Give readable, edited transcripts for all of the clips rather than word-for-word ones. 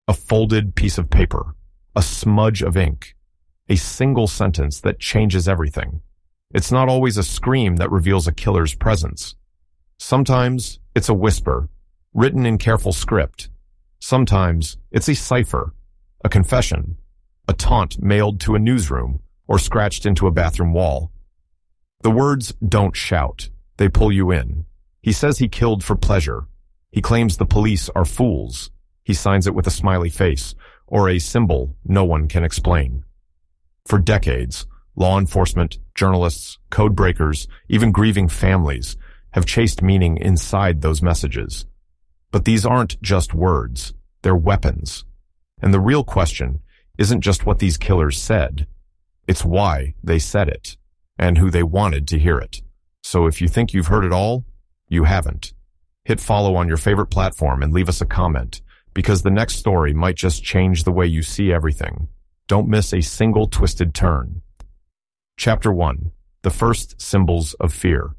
A folded piece of paper, a smudge of ink, a single sentence that changes everything. It's not always a scream that reveals a killer's presence. Sometimes it's a whisper, written in careful script. Sometimes it's a cipher, a confession, a taunt mailed to a newsroom or scratched into a bathroom wall. The words don't shout. They pull you in. He says he killed for pleasure. He claims the police are fools. He signs it with a smiley face or a symbol no one can explain. For decades, law enforcement, journalists, code breakers, even grieving families have chased meaning inside those messages. But these aren't just words. They're weapons. And the real question isn't just what these killers said. It's why they said it and who they wanted to hear it. So if you think you've heard it all, you haven't. Hit follow on your favorite platform and leave us a comment, because the next story might just change the way you see everything. Don't miss a single twisted turn. Chapter 1. The First Symbols of Fear.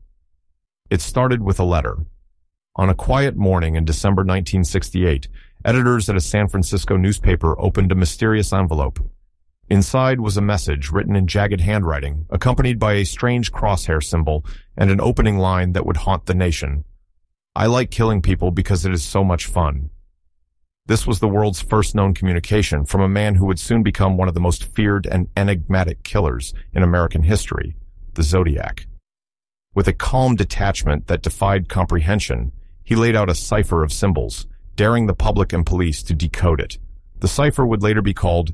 It started with a letter. On a quiet morning in December 1968, editors at a San Francisco newspaper opened a mysterious envelope. Inside was a message written in jagged handwriting, accompanied by a strange crosshair symbol and an opening line that would haunt the nation. I like killing people because it is so much fun. This was the world's first known communication from a man who would soon become one of the most feared and enigmatic killers in American history, the Zodiac. With a calm detachment that defied comprehension, he laid out a cipher of symbols, daring the public and police to decode it. The cipher would later be called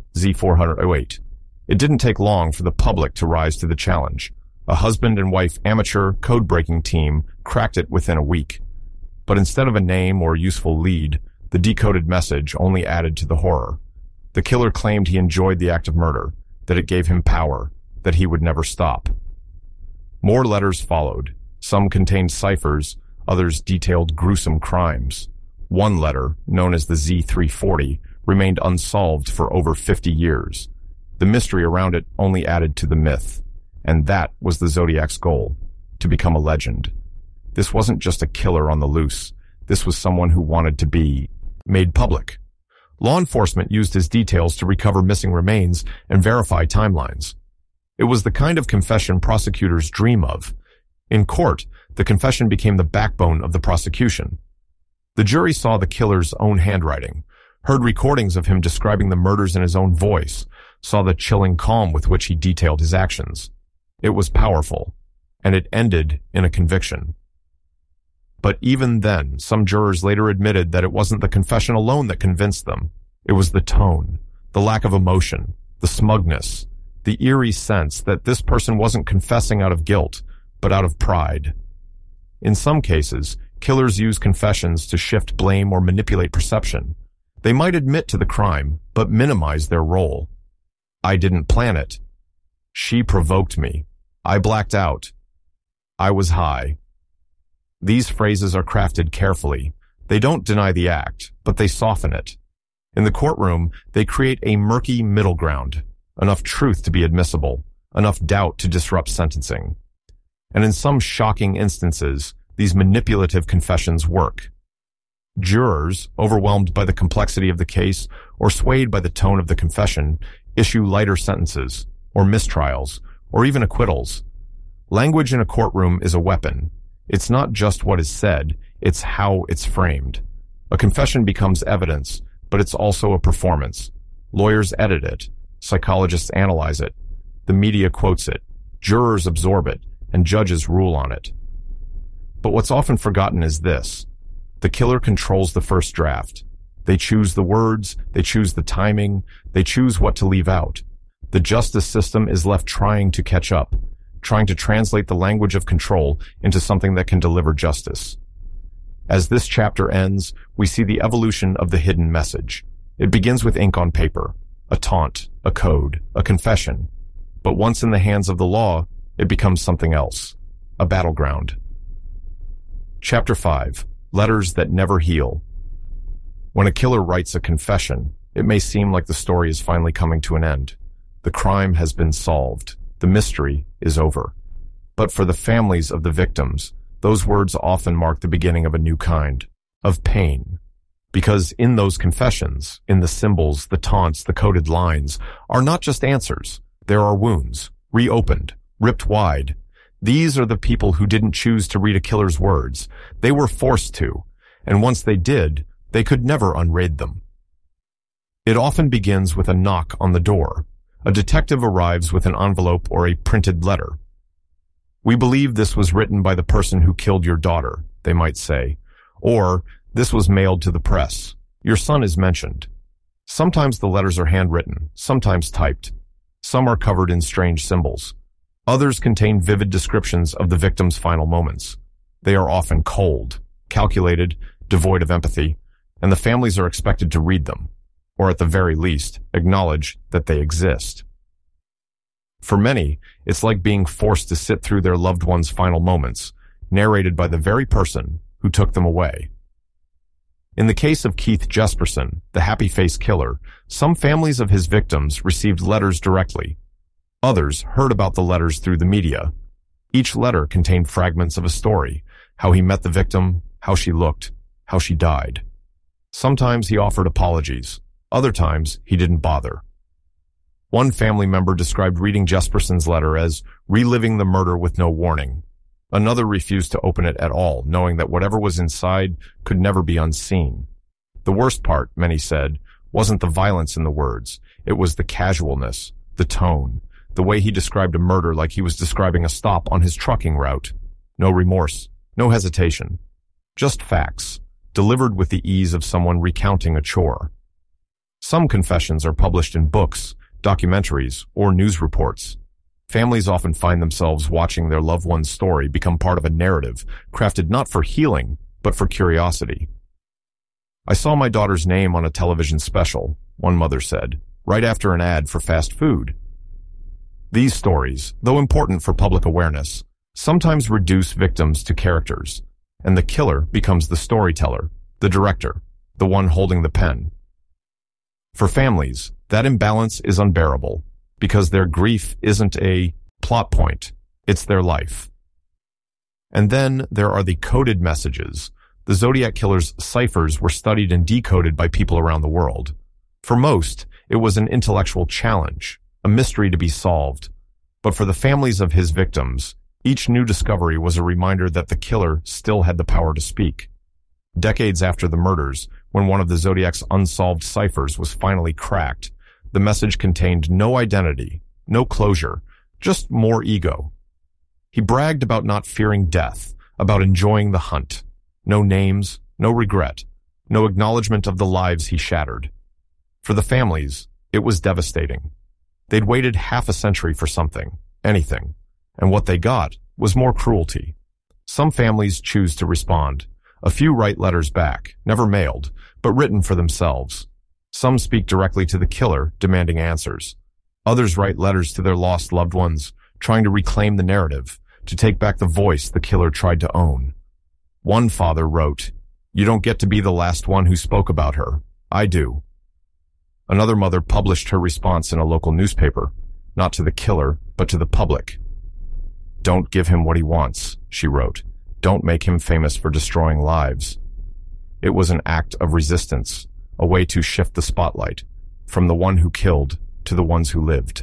Z408. It didn't take long for the public to rise to the challenge. A husband and wife amateur code-breaking team cracked it within a week. But instead of a name or useful lead, the decoded message only added to the horror. The killer claimed he enjoyed the act of murder, that it gave him power, that he would never stop. More letters followed. Some contained ciphers, others detailed gruesome crimes. One letter, known as the Z340, remained unsolved for over 50 years. The mystery around it only added to the myth. And that was the Zodiac's goal, to become a legend. This wasn't just a killer on the loose. This was someone who wanted to be made public. Law enforcement used his details to recover missing remains and verify timelines. It was the kind of confession prosecutors dream of. In court, the confession became the backbone of the prosecution. The jury saw the killer's own handwriting, heard recordings of him describing the murders in his own voice, saw the chilling calm with which he detailed his actions. It was powerful, and it ended in a conviction. But even then, some jurors later admitted that it wasn't the confession alone that convinced them. It was the tone, the lack of emotion, the smugness, the eerie sense that this person wasn't confessing out of guilt, but out of pride. In some cases, killers use confessions to shift blame or manipulate perception. They might admit to the crime, but minimize their role. I didn't plan it. She provoked me. I blacked out. I was high. These phrases are crafted carefully. They don't deny the act, but they soften it. In the courtroom, they create a murky middle ground, enough truth to be admissible, enough doubt to disrupt sentencing. And in some shocking instances, these manipulative confessions work. Jurors, overwhelmed by the complexity of the case or swayed by the tone of the confession, issue lighter sentences, or mistrials, or even acquittals. Language in a courtroom is a weapon. It's not just what is said, it's how it's framed. A confession becomes evidence, but it's also a performance. Lawyers edit it, psychologists analyze it, the media quotes it, jurors absorb it, and judges rule on it. But what's often forgotten is this. The killer controls the first draft. They choose the words, they choose the timing, they choose what to leave out. The justice system is left trying to catch up, trying to translate the language of control into something that can deliver justice. As this chapter ends, we see the evolution of the hidden message. It begins with ink on paper, a taunt, a code, a confession. But once in the hands of the law, it becomes something else, a battleground. Chapter 5. Letters that never heal. When a killer writes a confession, it may seem like the story is finally coming to an end. The crime has been solved. The mystery is over. But for the families of the victims, those words often mark the beginning of a new kind of pain. Because in those confessions, in the symbols, the taunts, the coded lines, are not just answers. There are wounds, reopened, ripped wide. These are the people who didn't choose to read a killer's words. They were forced to, and once they did, they could never unraid them. It often begins with a knock on the door. A detective arrives with an envelope or a printed letter. "We believe this was written by the person who killed your daughter," they might say. Or, "This was mailed to the press. Your son is mentioned." Sometimes the letters are handwritten, sometimes typed. Some are covered in strange symbols. Others contain vivid descriptions of the victim's final moments. They are often cold, calculated, devoid of empathy, and the families are expected to read them, or at the very least, acknowledge that they exist. For many, it's like being forced to sit through their loved one's final moments, narrated by the very person who took them away. In the case of Keith Jesperson, the happy face killer, some families of his victims received letters directly. Others heard about the letters through the media. Each letter contained fragments of a story, how he met the victim, how she looked, how she died. Sometimes he offered apologies. Other times, he didn't bother. One family member described reading Jesperson's letter as reliving the murder with no warning. Another refused to open it at all, knowing that whatever was inside could never be unseen. The worst part, many said, wasn't the violence in the words. It was the casualness, the tone, the way he described a murder like he was describing a stop on his trucking route. No remorse, no hesitation. Just facts, delivered with the ease of someone recounting a chore. Some confessions are published in books, documentaries, or news reports. Families often find themselves watching their loved one's story become part of a narrative, crafted not for healing, but for curiosity. "I saw my daughter's name on a television special," one mother said, right after an ad for fast food. These stories, though important for public awareness, sometimes reduce victims to characters, and the killer becomes the storyteller, the director, the one holding the pen. For families, that imbalance is unbearable, because their grief isn't a plot point, it's their life. And then there are the coded messages. The Zodiac Killer's ciphers were studied and decoded by people around the world. For most, it was an intellectual challenge, a mystery to be solved. But for the families of his victims, each new discovery was a reminder that the killer still had the power to speak. Decades after the murders, when one of the Zodiac's unsolved ciphers was finally cracked, the message contained no identity, no closure, just more ego. He bragged about not fearing death, about enjoying the hunt. No names, no regret, no acknowledgement of the lives he shattered. For the families, it was devastating. They'd waited half a century for something, anything, and what they got was more cruelty. Some families choose to respond. A few write letters back, never mailed, but written for themselves. Some speak directly to the killer, demanding answers. Others write letters to their lost loved ones, trying to reclaim the narrative, to take back the voice the killer tried to own. One father wrote, "You don't get to be the last one who spoke about her. I do." Another mother published her response in a local newspaper, not to the killer, but to the public. "Don't give him what he wants," she wrote. "Don't make him famous for destroying lives." It was an act of resistance, a way to shift the spotlight, from the one who killed to the ones who lived.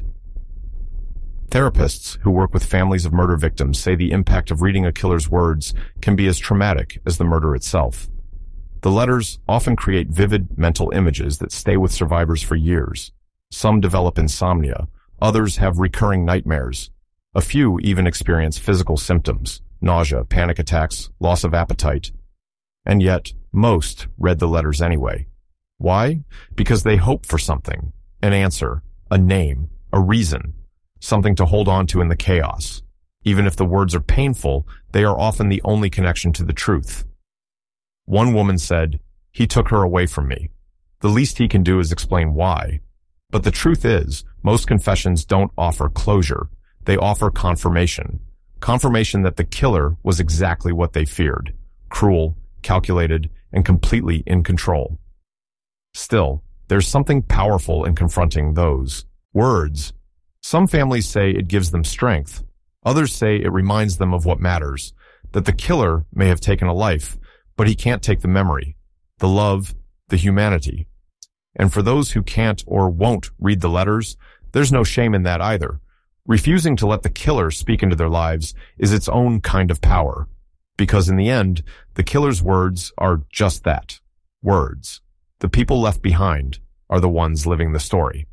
Therapists who work with families of murder victims say the impact of reading a killer's words can be as traumatic as the murder itself. The letters often create vivid mental images that stay with survivors for years. Some develop insomnia, others have recurring nightmares. A few even experience physical symptoms, nausea, panic attacks, loss of appetite. And yet, most read the letters anyway. Why? Because they hope for something, an answer, a name, a reason, something to hold on to in the chaos. Even if the words are painful, they are often the only connection to the truth. One woman said, "He took her away from me. The least he can do is explain why." But the truth is, most confessions don't offer closure. They offer confirmation. Confirmation that the killer was exactly what they feared. Cruel, calculated, and completely in control. Still, there's something powerful in confronting those words. Some families say it gives them strength. Others say it reminds them of what matters, that the killer may have taken a life, but he can't take the memory, the love, the humanity. And for those who can't or won't read the letters, there's no shame in that either. Refusing to let the killer speak into their lives is its own kind of power, because in the end, the killer's words are just that, words. The people left behind are the ones living the story.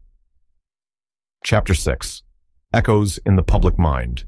Chapter 6. Echoes in the Public Mind.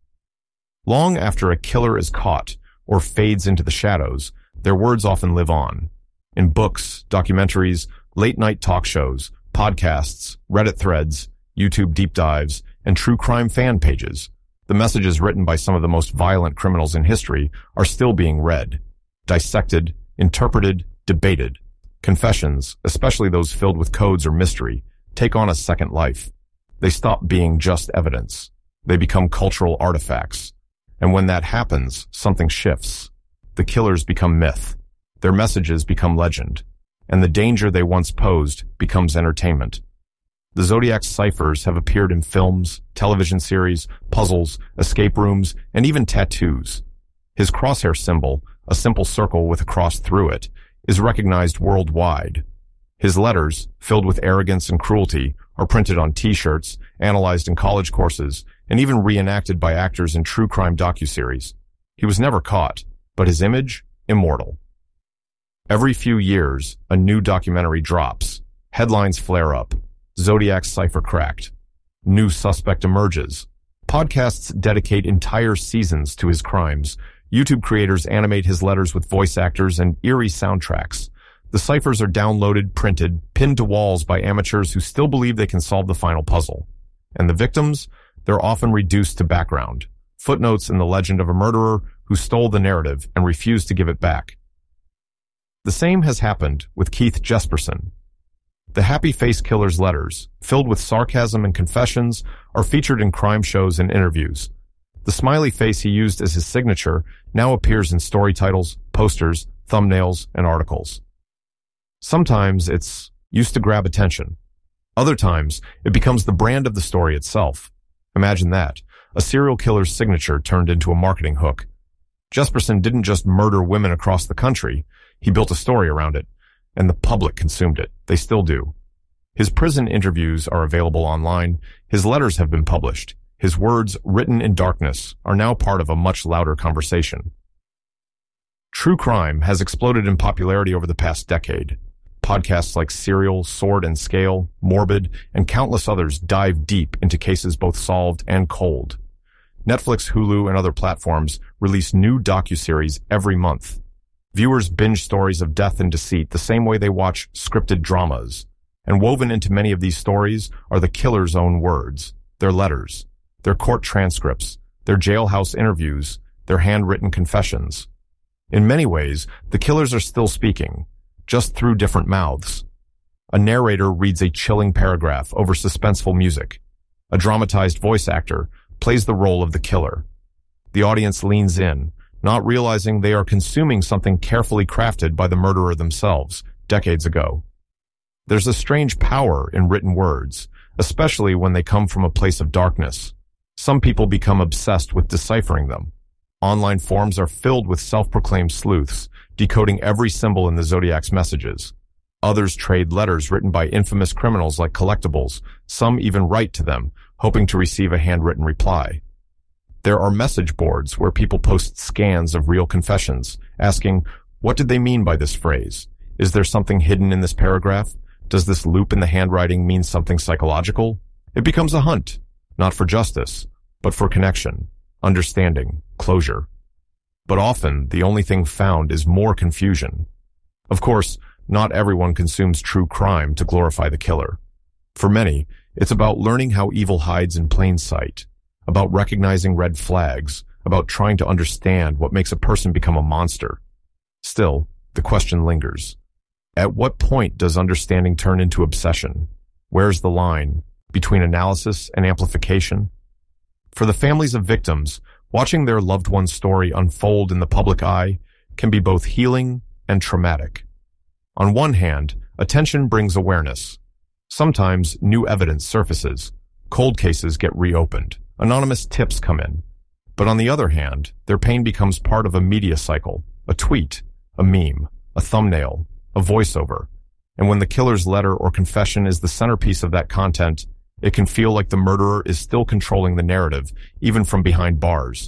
Long after a killer is caught or fades into the shadows, their words often live on. In books, documentaries, late-night talk shows, podcasts, Reddit threads, YouTube deep dives, and true crime fan pages, the messages written by some of the most violent criminals in history are still being read, dissected, interpreted, debated. Confessions, especially those filled with codes or mystery, take on a second life. They stop being just evidence. They become cultural artifacts. And when that happens, something shifts. The killers become myth. Their messages become legend. And the danger they once posed becomes entertainment. The Zodiac's ciphers have appeared in films, television series, puzzles, escape rooms, and even tattoos. His crosshair symbol, a simple circle with a cross through it, is recognized worldwide. His letters, filled with arrogance and cruelty, are printed on t-shirts, analyzed in college courses, and even reenacted by actors in true crime docuseries. He was never caught, but his image, immortal. Every few years, a new documentary drops. Headlines flare up. Zodiac's cipher cracked. New suspect emerges. Podcasts dedicate entire seasons to his crimes. YouTube creators animate his letters with voice actors and eerie soundtracks. The ciphers are downloaded, printed, pinned to walls by amateurs who still believe they can solve the final puzzle. And the victims? They're often reduced to background. Footnotes in the legend of a murderer who stole the narrative and refused to give it back. The same has happened with Keith Jesperson. The Happy Face Killer's letters, filled with sarcasm and confessions, are featured in crime shows and interviews. The smiley face he used as his signature now appears in story titles, posters, thumbnails, and articles. Sometimes it's used to grab attention. Other times, it becomes the brand of the story itself. Imagine that, a serial killer's signature turned into a marketing hook. Jesperson didn't just murder women across the country, he built a story around it. And the public consumed it. They still do. His prison interviews are available online. His letters have been published. His words, written in darkness, are now part of a much louder conversation. True crime has exploded in popularity over the past decade. Podcasts like Serial, Sword and Scale, Morbid, and countless others dive deep into cases both solved and cold. Netflix, Hulu, and other platforms release new docuseries every month. Viewers binge stories of death and deceit the same way they watch scripted dramas. And woven into many of these stories are the killer's own words, their letters, their court transcripts, their jailhouse interviews, their handwritten confessions. In many ways, the killers are still speaking, just through different mouths. A narrator reads a chilling paragraph over suspenseful music. A dramatized voice actor plays the role of the killer. The audience leans in, not realizing they are consuming something carefully crafted by the murderer themselves, decades ago. There's a strange power in written words, especially when they come from a place of darkness. Some people become obsessed with deciphering them. Online forums are filled with self-proclaimed sleuths, decoding every symbol in the Zodiac's messages. Others trade letters written by infamous criminals like collectibles. Some even write to them, hoping to receive a handwritten reply. There are message boards where people post scans of real confessions, asking, what did they mean by this phrase? Is there something hidden in this paragraph? Does this loop in the handwriting mean something psychological? It becomes a hunt, not for justice, but for connection, understanding, closure. But often, the only thing found is more confusion. Of course, not everyone consumes true crime to glorify the killer. For many, it's about learning how evil hides in plain sight, about recognizing red flags, about trying to understand what makes a person become a monster. Still, the question lingers. At what point does understanding turn into obsession? Where's the line between analysis and amplification? For the families of victims, watching their loved one's story unfold in the public eye can be both healing and traumatic. On one hand, attention brings awareness. Sometimes new evidence surfaces. Cold cases get reopened. Anonymous tips come in. But on the other hand, their pain becomes part of a media cycle, a tweet, a meme, a thumbnail, a voiceover, And when the killer's letter or confession is the centerpiece of that content, it can feel like the murderer is still controlling the narrative, even from behind bars.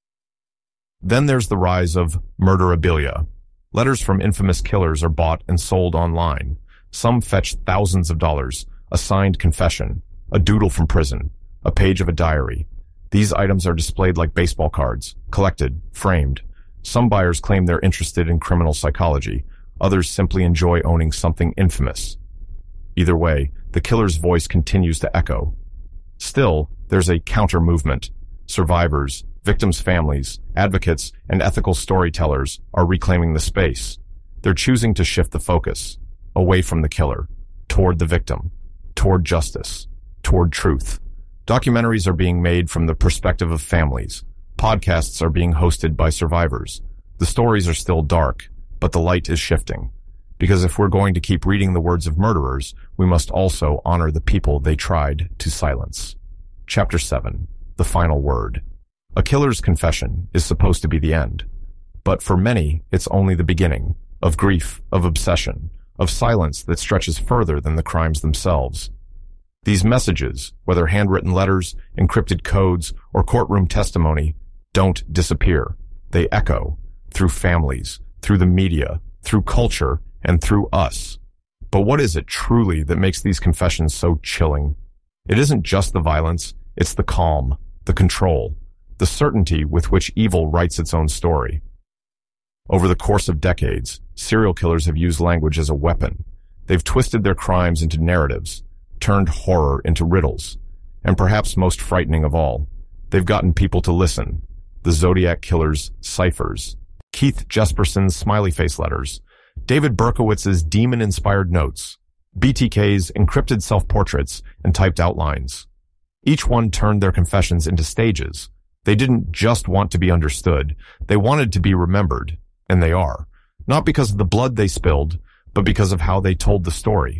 Then there's the rise of murderabilia. Letters from infamous killers are bought and sold online. Some fetch thousands of dollars, a signed confession, a doodle from prison, a page of a diary. These items are displayed like baseball cards, collected, framed. Some buyers claim they're interested in criminal psychology. Others simply enjoy owning something infamous. Either way, the killer's voice continues to echo. Still, there's a counter-movement. Survivors, victims' families, advocates, and ethical storytellers are reclaiming the space. They're choosing to shift the focus, away from the killer, toward the victim, toward justice, toward truth. Documentaries are being made from the perspective of families. Podcasts are being hosted by survivors. The stories are still dark, but the light is shifting. Because if we're going to keep reading the words of murderers, we must also honor the people they tried to silence. Chapter 7. The Final Word. A killer's confession is supposed to be the end. But for many, it's only the beginning of grief, of obsession, of silence that stretches further than the crimes themselves. These messages, whether handwritten letters, encrypted codes, or courtroom testimony, don't disappear. They echo through families, through the media, through culture, and through us. But what is it truly that makes these confessions so chilling? It isn't just the violence, it's the calm, the control, the certainty with which evil writes its own story. Over the course of decades, serial killers have used language as a weapon. They've twisted their crimes into narratives, turned horror into riddles, and perhaps most frightening of all, they've gotten people to listen. The Zodiac Killer's ciphers, Keith Jesperson's smiley face letters, David Berkowitz's demon-inspired notes, BTK's encrypted self-portraits and typed outlines. Each one turned their confessions into stages. They didn't just want to be understood, they wanted to be remembered, and they are. Not because of the blood they spilled, but because of how they told the story.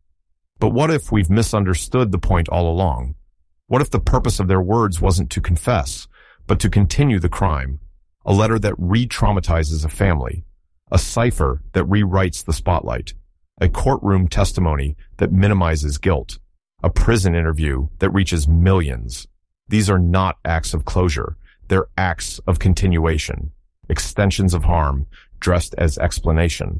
But what if we've misunderstood the point all along? What if the purpose of their words wasn't to confess, but to continue the crime? A letter that re-traumatizes a family, a cipher that rewrites the spotlight, a courtroom testimony that minimizes guilt, a prison interview that reaches millions. These are not acts of closure. They're acts of continuation, extensions of harm dressed as explanation.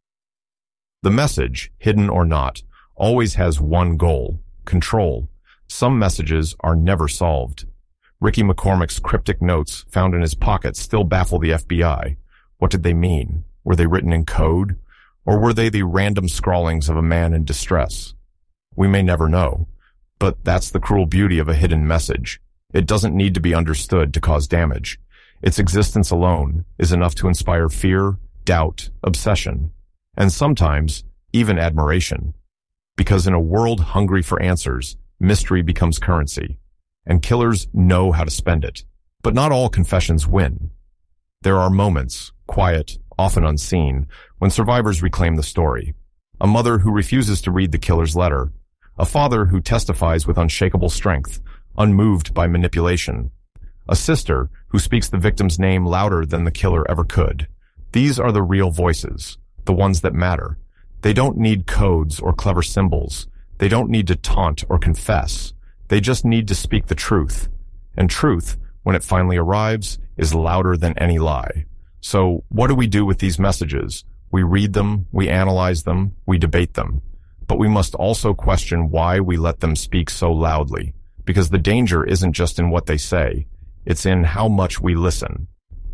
The message, hidden or not, always has one goal: control. Some messages are never solved. Ricky McCormick's cryptic notes found in his pocket still baffle the FBI. What did they mean? Were they written in code? Or were they the random scrawlings of a man in distress? We may never know. But that's the cruel beauty of a hidden message. It doesn't need to be understood to cause damage. Its existence alone is enough to inspire fear, doubt, obsession, and sometimes even admiration. Because in a world hungry for answers, mystery becomes currency, and killers know how to spend it. But not all confessions win. There are moments, quiet, often unseen, when survivors reclaim the story. A mother who refuses to read the killer's letter. A father who testifies with unshakable strength, unmoved by manipulation. A sister who speaks the victim's name louder than the killer ever could. These are the real voices, the ones that matter. They don't need codes or clever symbols. They don't need to taunt or confess. They just need to speak the truth. And truth, when it finally arrives, is louder than any lie. So what do we do with these messages? We read them, we analyze them, we debate them. But we must also question why we let them speak so loudly. Because the danger isn't just in what they say. It's in how much we listen.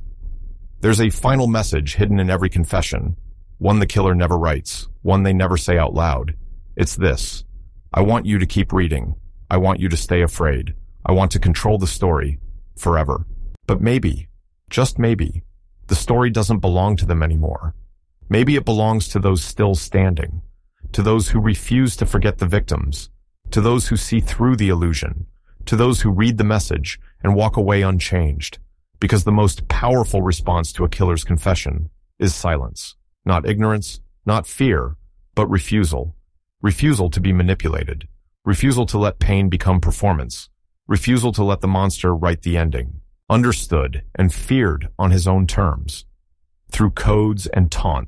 There's a final message hidden in every confession. One the killer never writes. One they never say out loud. It's this: I want you to keep reading. I want you to stay afraid. I want to control the story forever. But maybe, just maybe, the story doesn't belong to them anymore. Maybe it belongs to those still standing, to those who refuse to forget the victims, to those who see through the illusion, to those who read the message and walk away unchanged. Because the most powerful response to a killer's confession is silence. Not ignorance, not fear, but refusal. Refusal to be manipulated. Refusal to let pain become performance. Refusal to let the monster write the ending. Understood and feared on his own terms. Through codes and taunts,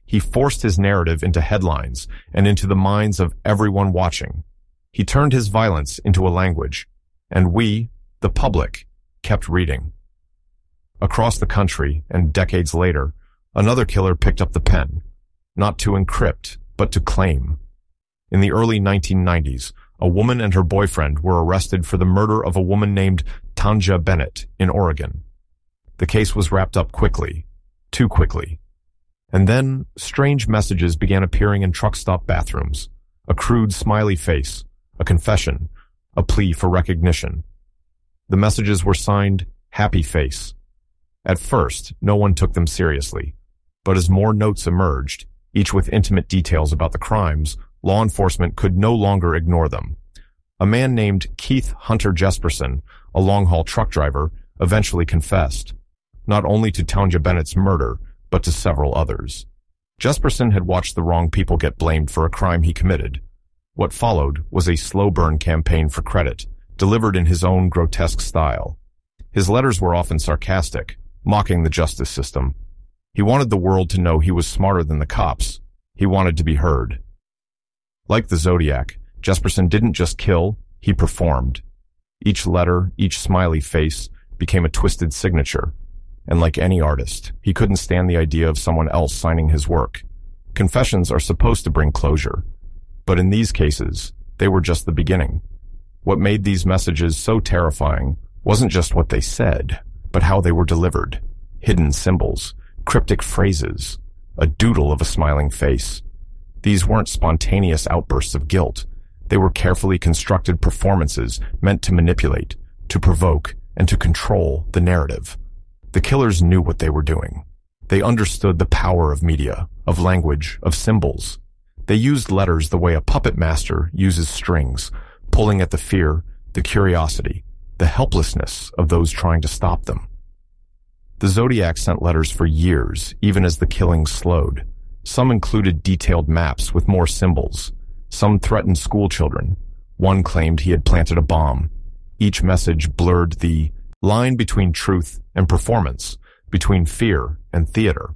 He forced his narrative into headlines and into the minds of everyone watching. He turned his violence into a language, and we, the public, kept reading. Across the country, and decades later, another killer picked up the pen, not to encrypt, but to claim. In the early 1990s, a woman and her boyfriend were arrested for the murder of a woman named Tanja Bennett in Oregon. The case was wrapped up quickly, too quickly. And then, strange messages began appearing in truck stop bathrooms. A crude smiley face, a confession, a plea for recognition. The messages were signed, Happy Face. At first, no one took them seriously. But as more notes emerged, each with intimate details about the crimes, law enforcement could no longer ignore them. A man named Keith Hunter Jesperson, a long-haul truck driver, eventually confessed, not only to Tanja Bennett's murder, but to several others. Jesperson had watched the wrong people get blamed for a crime he committed. What followed was a slow burn campaign for credit, delivered in his own grotesque style. His letters were often sarcastic, mocking the justice system. He wanted the world to know he was smarter than the cops. He wanted to be heard. Like the Zodiac, Jesperson didn't just kill, he performed. Each letter, each smiley face, became a twisted signature. And like any artist, he couldn't stand the idea of someone else signing his work. Confessions are supposed to bring closure. But in these cases, they were just the beginning. What made these messages so terrifying wasn't just what they said, but how they were delivered. Hidden symbols, cryptic phrases, a doodle of a smiling face. These weren't spontaneous outbursts of guilt. They were carefully constructed performances meant to manipulate, to provoke, and to control the narrative. The killers knew what they were doing. They understood the power of media, of language, of symbols. They used letters the way a puppet master uses strings, pulling at the fear, the curiosity, the helplessness of those trying to stop them. The Zodiac sent letters for years, even as the killings slowed. Some included detailed maps with more symbols. Some threatened school children. One claimed he had planted a bomb. Each message blurred the line between truth and performance, between fear and theater.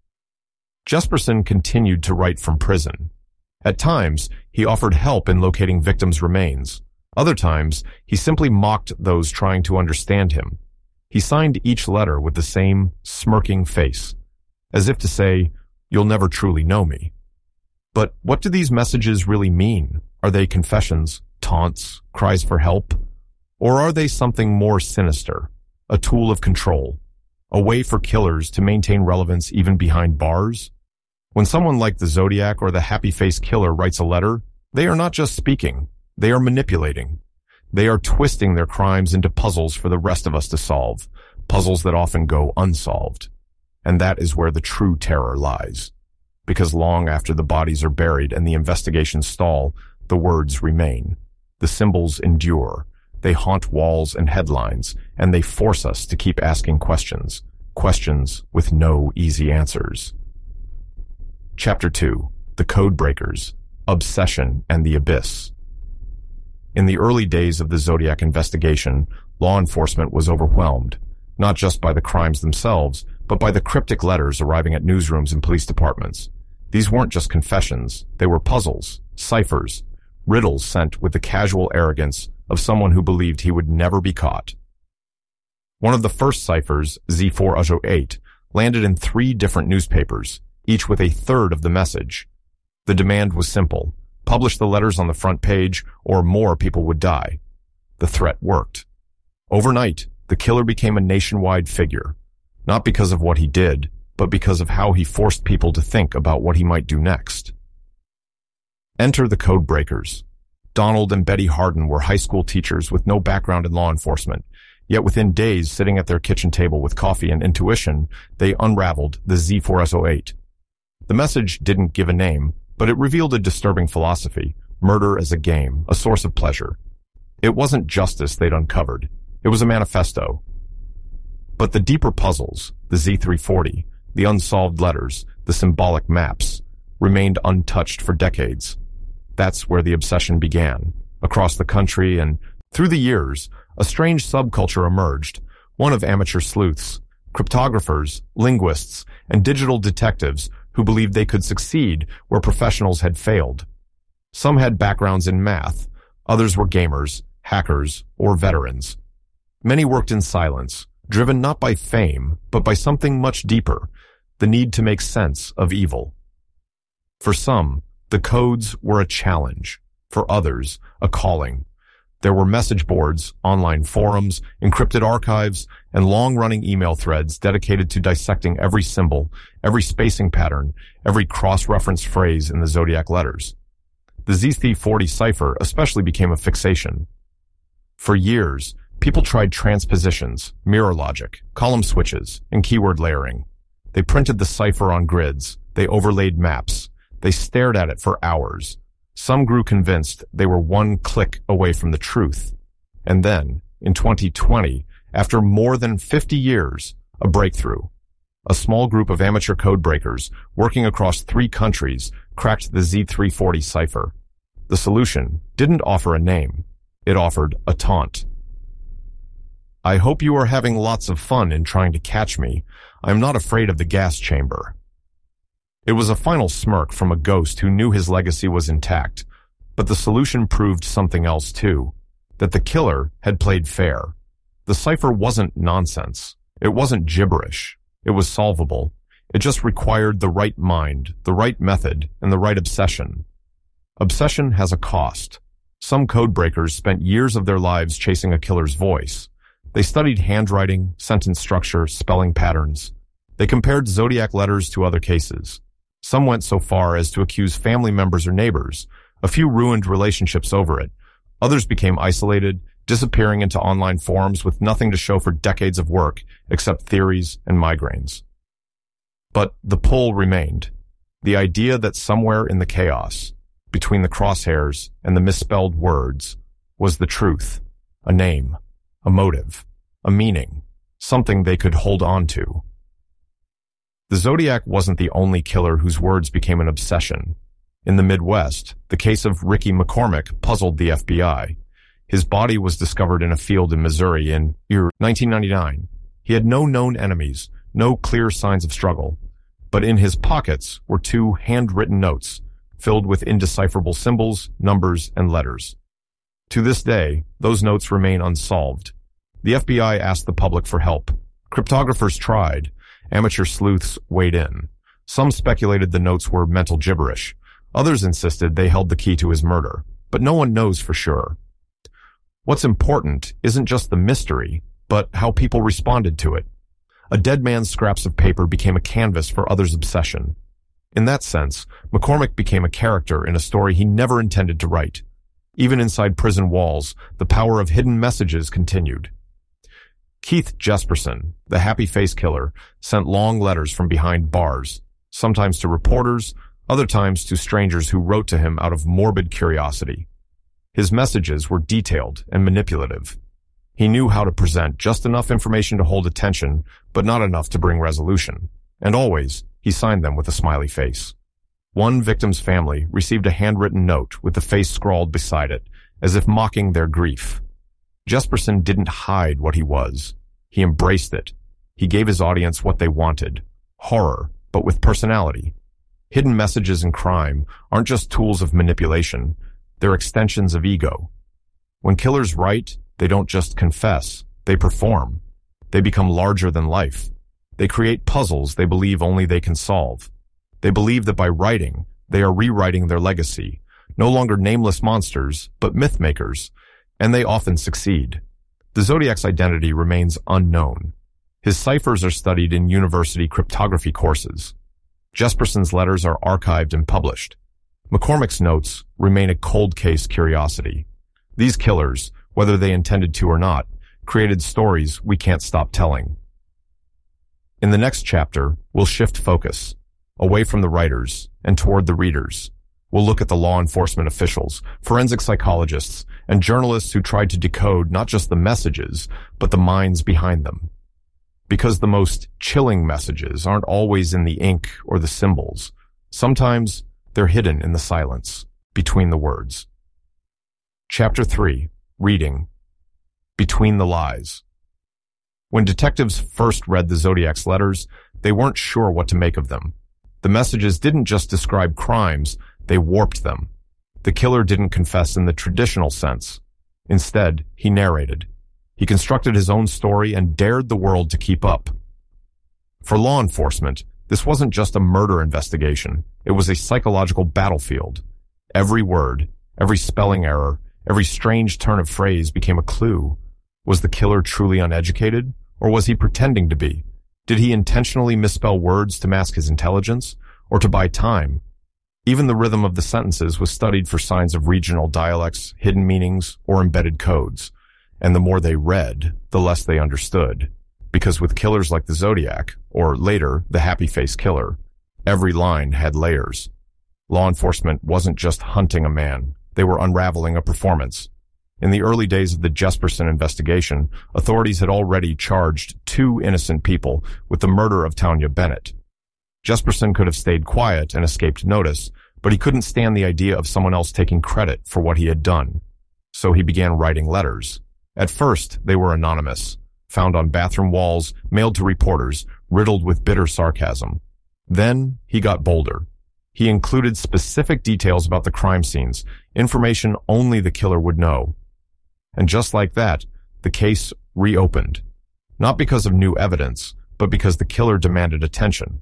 Jesperson continued to write from prison. At times, he offered help in locating victims' remains. Other times, he simply mocked those trying to understand him. He signed each letter with the same smirking face, as if to say, "You'll never truly know me." But what do these messages really mean? Are they confessions, taunts, cries for help? Or are they something more sinister, a tool of control, a way for killers to maintain relevance even behind bars? When someone like the Zodiac or the Happy Face Killer writes a letter, they are not just speaking, they are manipulating. They are twisting their crimes into puzzles for the rest of us to solve, puzzles that often go unsolved. And that is where the true terror lies. Because long after the bodies are buried and the investigations stall, the words remain. The symbols endure. They haunt walls and headlines, and they force us to keep asking questions, questions with no easy answers. Chapter 2. The Code Breakers, Obsession and the Abyss. In the early days of the Zodiac investigation, law enforcement was overwhelmed, not just by the crimes themselves, but by the cryptic letters arriving at newsrooms and police departments. These weren't just confessions, they were puzzles, ciphers, riddles sent with the casual arrogance of someone who believed he would never be caught. One of the first ciphers, Z408, landed in 3 different newspapers, each with a third of the message. The demand was simple: publish the letters on the front page, or more people would die. The threat worked. Overnight, the killer became a nationwide figure, not because of what he did, but because of how he forced people to think about what he might do next. Enter the Code Breakers. Donald and Betty Harden were high school teachers with no background in law enforcement, yet within days, sitting at their kitchen table with coffee and intuition, they unraveled the Z408. The message didn't give a name, but it revealed a disturbing philosophy: murder as a game, a source of pleasure. It wasn't justice they'd uncovered. It was a manifesto. But the deeper puzzles, the Z340, the unsolved letters, the symbolic maps, remained untouched for decades. That's where the obsession began. Across the country and through the years, a strange subculture emerged, one of amateur sleuths, cryptographers, linguists, and digital detectives who believed they could succeed where professionals had failed. Some had backgrounds in math, others were gamers, hackers, or veterans. Many worked in silence, driven not by fame, but by something much deeper, the need to make sense of evil. For some, the codes were a challenge. For others, a calling. There were message boards, online forums, encrypted archives, and long-running email threads dedicated to dissecting every symbol, every spacing pattern, every cross-referenced phrase in the Zodiac letters. The Z340 cipher especially became a fixation. For years, people tried transpositions, mirror logic, column switches, and keyword layering. They printed the cipher on grids. They overlaid maps. They stared at it for hours. Some grew convinced they were one click away from the truth. And then, in 2020, after more than 50 years, a breakthrough. A small group of amateur code breakers working across 3 countries cracked the Z340 cipher. The solution didn't offer a name. It offered a taunt. I hope you are having lots of fun in trying to catch me. I'm not afraid of the gas chamber. It was a final smirk from a ghost who knew his legacy was intact, but the solution proved something else too, that the killer had played fair. The cipher wasn't nonsense. It wasn't gibberish. It was solvable. It just required the right mind, the right method, and the right obsession. Obsession has a cost. Some code breakers spent years of their lives chasing a killer's voice. They studied handwriting, sentence structure, spelling patterns. They compared Zodiac letters to other cases. Some went so far as to accuse family members or neighbors. A few ruined relationships over it. Others became isolated, disappearing into online forums with nothing to show for decades of work except theories and migraines. But the pull remained. The idea that somewhere in the chaos, between the crosshairs and the misspelled words, was the truth, a name, a motive, a meaning, something they could hold on to. The Zodiac wasn't the only killer whose words became an obsession. In the Midwest, the case of Ricky McCormick puzzled the FBI. His body was discovered in a field in Missouri in 1999. He had no known enemies, no clear signs of struggle. But in his pockets were 2 handwritten notes, filled with indecipherable symbols, numbers, and letters. To this day, those notes remain unsolved. The FBI asked the public for help. Cryptographers tried. Amateur sleuths weighed in. Some speculated the notes were mental gibberish. Others insisted they held the key to his murder. But no one knows for sure. What's important isn't just the mystery, but how people responded to it. A dead man's scraps of paper became a canvas for others' obsession. In that sense, McCormick became a character in a story he never intended to write. Even inside prison walls, the power of hidden messages continued. Keith Jesperson, the happy face killer, sent long letters from behind bars, sometimes to reporters, other times to strangers who wrote to him out of morbid curiosity. His messages were detailed and manipulative. He knew how to present just enough information to hold attention, but not enough to bring resolution. And always, he signed them with a smiley face. One victim's family received a handwritten note with the face scrawled beside it, as if mocking their grief. Jesperson didn't hide what he was. He embraced it. He gave his audience what they wanted. Horror, but with personality. Hidden messages in crime aren't just tools of manipulation. They're extensions of ego. When killers write, they don't just confess. They perform. They become larger than life. They create puzzles they believe only they can solve. They believe that by writing, they are rewriting their legacy. No longer nameless monsters, but myth makers. And they often succeed. The Zodiac's identity remains unknown. His ciphers are studied in university cryptography courses. Jesperson's letters are archived and published. McCormick's notes remain a cold case curiosity. These killers, whether they intended to or not, created stories we can't stop telling. In the next chapter, we'll shift focus, away from the writers and toward the readers. We'll look at the law enforcement officials, forensic psychologists, and journalists who tried to decode not just the messages, but the minds behind them. Because the most chilling messages aren't always in the ink or the symbols. Sometimes they're hidden in the silence, between the words. Chapter 3, Reading. Between the Lies. When detectives first read the Zodiac's letters, they weren't sure what to make of them. The messages didn't just describe crimes, they warped them. The killer didn't confess in the traditional sense. Instead, he narrated. He constructed his own story and dared the world to keep up. For law enforcement, this wasn't just a murder investigation. It was a psychological battlefield. Every word, every spelling error, every strange turn of phrase became a clue. Was the killer truly uneducated, or was he pretending to be? Did he intentionally misspell words to mask his intelligence, or to buy time? Even the rhythm of the sentences was studied for signs of regional dialects, hidden meanings, or embedded codes. And the more they read, the less they understood. Because with killers like the Zodiac, or later, the Happy Face Killer, every line had layers. Law enforcement wasn't just hunting a man. They were unraveling a performance. In the early days of the Jesperson investigation, authorities had already charged 2 innocent people with the murder of Tanya Bennett. Jesperson could have stayed quiet and escaped notice, but he couldn't stand the idea of someone else taking credit for what he had done. So he began writing letters. At first, they were anonymous, found on bathroom walls, mailed to reporters, riddled with bitter sarcasm. Then he got bolder. He included specific details about the crime scenes, information only the killer would know. And just like that, the case reopened. Not because of new evidence, but because the killer demanded attention.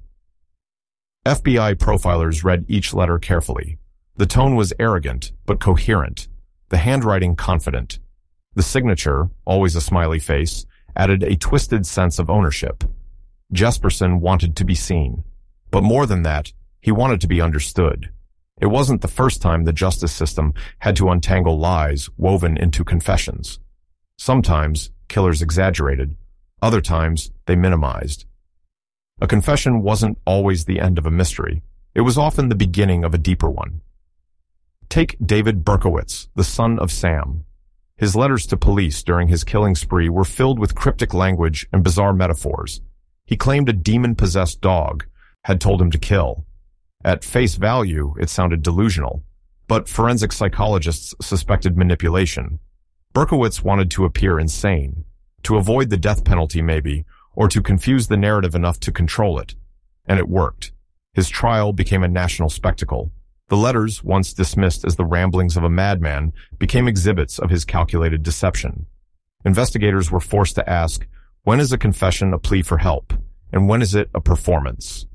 FBI profilers read each letter carefully. The tone was arrogant, but coherent. The handwriting confident. The signature, always a smiley face, added a twisted sense of ownership. Jesperson wanted to be seen. But more than that, he wanted to be understood. It wasn't the first time the justice system had to untangle lies woven into confessions. Sometimes, killers exaggerated. Other times, they minimized. A confession wasn't always the end of a mystery. It was often the beginning of a deeper one. Take David Berkowitz, the son of Sam. His letters to police during his killing spree were filled with cryptic language and bizarre metaphors. He claimed a demon-possessed dog had told him to kill. At face value, it sounded delusional, but forensic psychologists suspected manipulation. Berkowitz wanted to appear insane, to avoid the death penalty maybe, or to confuse the narrative enough to control it. And it worked. His trial became a national spectacle. The letters, once dismissed as the ramblings of a madman, became exhibits of his calculated deception. Investigators were forced to ask, when is a confession a plea for help, and when is it a performance?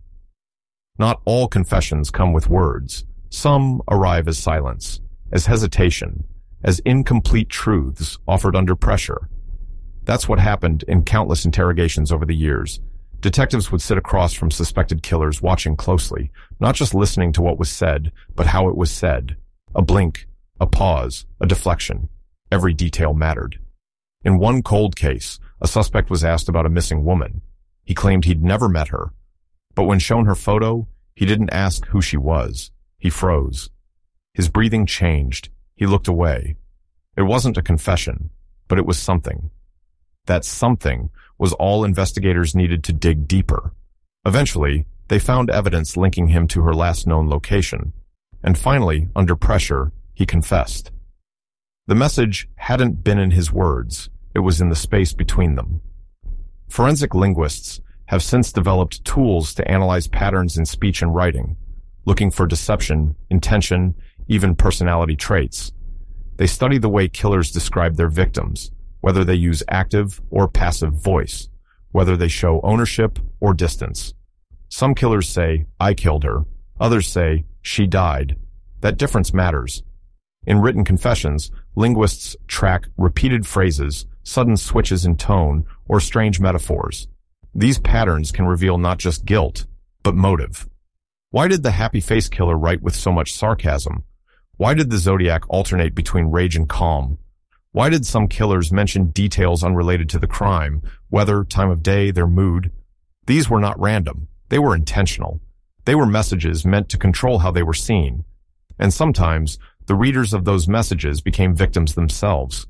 Not all confessions come with words. Some arrive as silence, as hesitation, as incomplete truths offered under pressure. That's what happened in countless interrogations over the years. Detectives would sit across from suspected killers, watching closely, not just listening to what was said, but how it was said. A blink, a pause, a deflection. Every detail mattered. In one cold case, a suspect was asked about a missing woman. He claimed he'd never met her. But when shown her photo, he didn't ask who she was. He froze. His breathing changed. He looked away. It wasn't a confession, but it was something. That something was all investigators needed to dig deeper. Eventually, they found evidence linking him to her last known location. And finally, under pressure, he confessed. The message hadn't been in his words. It was in the space between them. Forensic linguists have since developed tools to analyze patterns in speech and writing, looking for deception, intention, even personality traits. They study the way killers describe their victims, whether they use active or passive voice, whether they show ownership or distance. Some killers say, I killed her. Others say, she died. That difference matters. In written confessions, linguists track repeated phrases, sudden switches in tone, or strange metaphors. These patterns can reveal not just guilt, but motive. Why did the Happy Face Killer write with so much sarcasm? Why did the Zodiac alternate between rage and calm? Why did some killers mention details unrelated to the crime, weather, time of day, their mood? These were not random. They were intentional. They were messages meant to control how they were seen. And sometimes, the readers of those messages became victims themselves.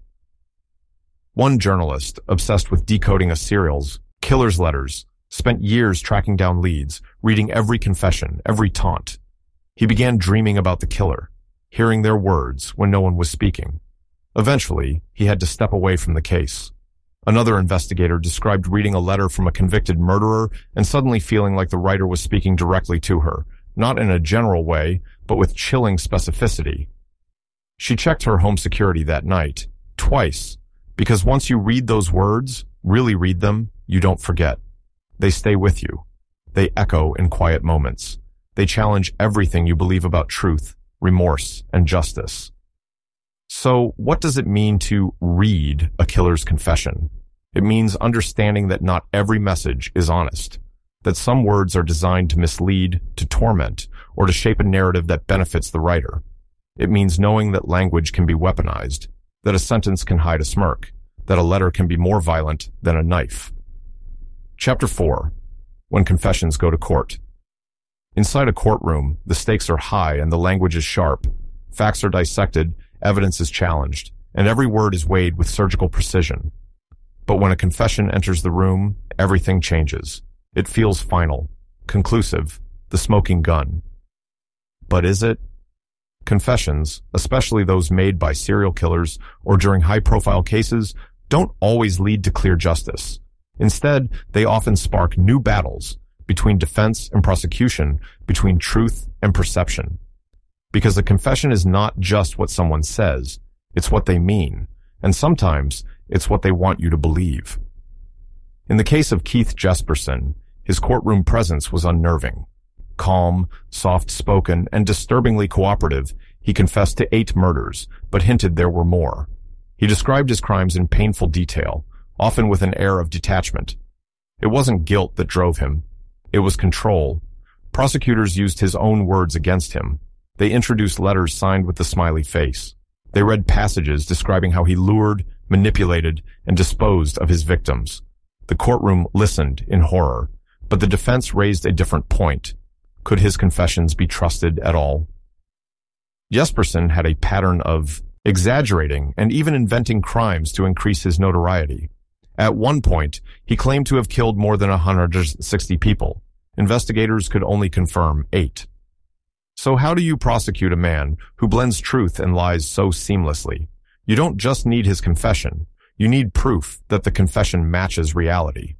One journalist, obsessed with decoding a serial's killer's letters, spent years tracking down leads, reading every confession, every taunt. He began dreaming about the killer, hearing their words when no one was speaking. Eventually, he had to step away from the case. Another investigator described reading a letter from a convicted murderer and suddenly feeling like the writer was speaking directly to her, not in a general way, but with chilling specificity. She checked her home security that night, twice, because once you read those words, really read them, you don't forget. They stay with you. They echo in quiet moments. They challenge everything you believe about truth, remorse, and justice. So, what does it mean to read a killer's confession? It means understanding that not every message is honest, that some words are designed to mislead, to torment, or to shape a narrative that benefits the writer. It means knowing that language can be weaponized, that a sentence can hide a smirk, that a letter can be more violent than a knife. Chapter 4. When confessions go to court. Inside a courtroom, the stakes are high and the language is sharp. Facts are dissected, evidence is challenged, and every word is weighed with surgical precision. But when a confession enters the room, everything changes. It feels final, conclusive, the smoking gun. But is it? Confessions, especially those made by serial killers or during high-profile cases, don't always lead to clear justice. Instead, they often spark new battles between defense and prosecution, between truth and perception. Because a confession is not just what someone says, it's what they mean, and sometimes it's what they want you to believe. In the case of Keith Jesperson, his courtroom presence was unnerving. Calm, soft-spoken, and disturbingly cooperative, he confessed to 8 murders, but hinted there were more. He described his crimes in painful detail, often with an air of detachment. It wasn't guilt that drove him. It was control. Prosecutors used his own words against him. They introduced letters signed with the smiley face. They read passages describing how he lured, manipulated, and disposed of his victims. The courtroom listened in horror, but the defense raised a different point. Could his confessions be trusted at all? Jesperson had a pattern of exaggerating and even inventing crimes to increase his notoriety. At one point, he claimed to have killed more than 160 people. Investigators could only confirm 8. So how do you prosecute a man who blends truth and lies so seamlessly? You don't just need his confession. You need proof that the confession matches reality.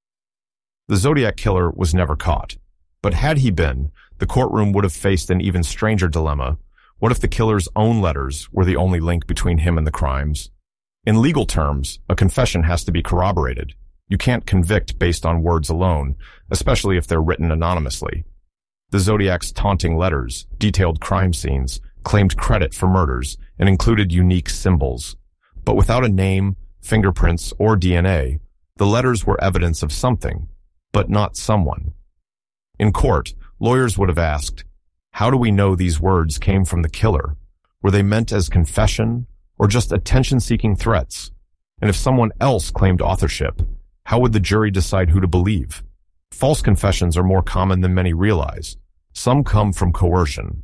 The Zodiac killer was never caught. But had he been, the courtroom would have faced an even stranger dilemma. What if the killer's own letters were the only link between him and the crimes? In legal terms, a confession has to be corroborated. You can't convict based on words alone, especially if they're written anonymously. The Zodiac's taunting letters detailed crime scenes, claimed credit for murders, and included unique symbols. But without a name, fingerprints, or DNA, the letters were evidence of something, but not someone. In court, lawyers would have asked, how do we know these words came from the killer? Were they meant as confession, or just attention-seeking threats? And if someone else claimed authorship, how would the jury decide who to believe? False confessions are more common than many realize. Some come from coercion.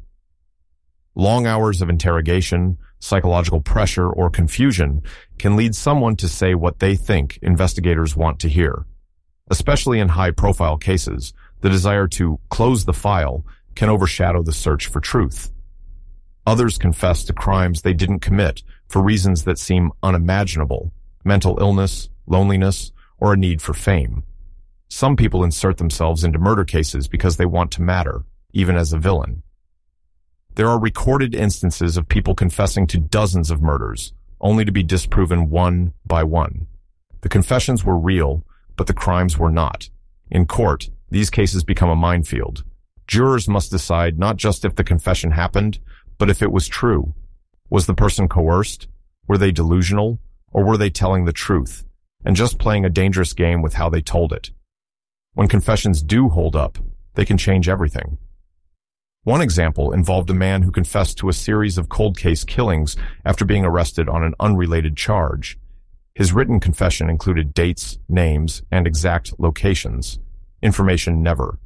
Long hours of interrogation, psychological pressure, or confusion can lead someone to say what they think investigators want to hear. Especially in high-profile cases, the desire to close the file can overshadow the search for truth. Others confess to crimes they didn't commit for reasons that seem unimaginable: mental illness, loneliness, or a need for fame. Some people insert themselves into murder cases because they want to matter, even as a villain. There are recorded instances of people confessing to dozens of murders, only to be disproven one by one. The confessions were real, but the crimes were not. In court, these cases become a minefield. Jurors must decide not just if the confession happened, but if it was true. Was the person coerced? Were they delusional? Or were they telling the truth, and just playing a dangerous game with how they told it? When confessions do hold up, they can change everything. One example involved a man who confessed to a series of cold case killings after being arrested on an unrelated charge. His written confession included dates, names, and exact locations, information never